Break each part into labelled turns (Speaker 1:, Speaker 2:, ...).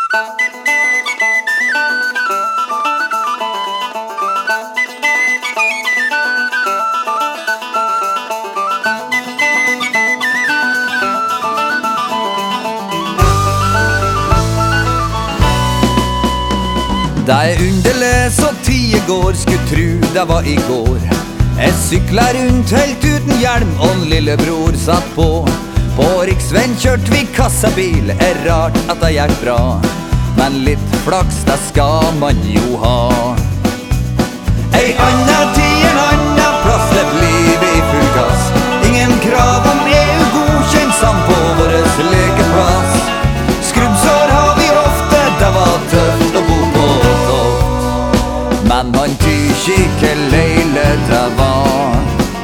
Speaker 1: Det underlig så tiden går, skulle tru det var i går. Jeg sykla rundt helt uten hjelm, og en lillebror satt på. På riksveien kjørte vi kassabil, rart at det gikk bra. Men litt flaks, det skal man jo ha. Ei anna tid, en anna plass, levd livet i full gass. Ingen krav om EU-godkjent samt på våres lekeplass. Skrubbsår har vi ofte, det var tøft å bo på Toft. Men man tyr ikke leilighet det var.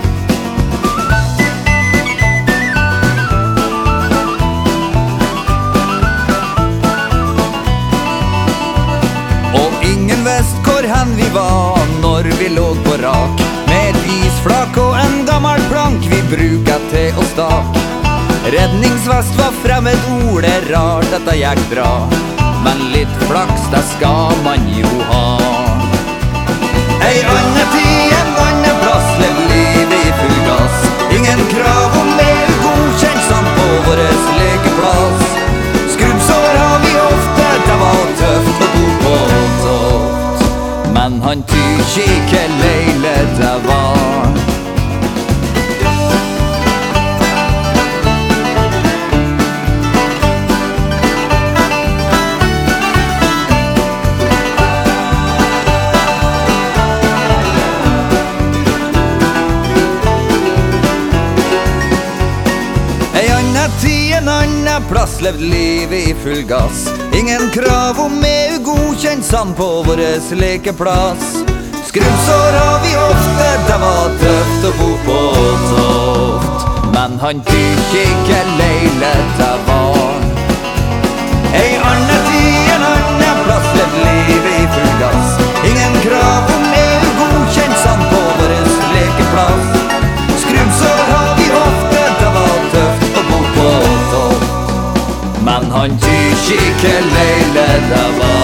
Speaker 1: Og ingen visste hvor hen vi var når vi lå på rak, med et isflak og en gammel plank vi bruket til å stak. Redningsvest var fremmed ord, rart at det gikk bra. Men litt flaks, det skal man jo ha. Ei anna tid, en anna plass, lev livet i full gass. Ingen krav om EU-godkjent samt på våres lekeplass. Skrubbsår har vi ofte, det var tøft å bo på Toft. Men han tyr ikke leilighet det var. En anna plass, levd livet i full gass. Ingen krav om EU-godkjent samt på våres lekeplass. Skrubbsår har vi ofte, det var tøft å bo på Toft. Men han tyr ikke leilighet det var. Ei anna tid, en anna plass, levd livet i full gass. Ingen krav om EU-godkjent samt på våres lekeplass. Skrubbsår har vi ofte, det var tøft å bo på Toft. Men han tyr ikke leilighet det var.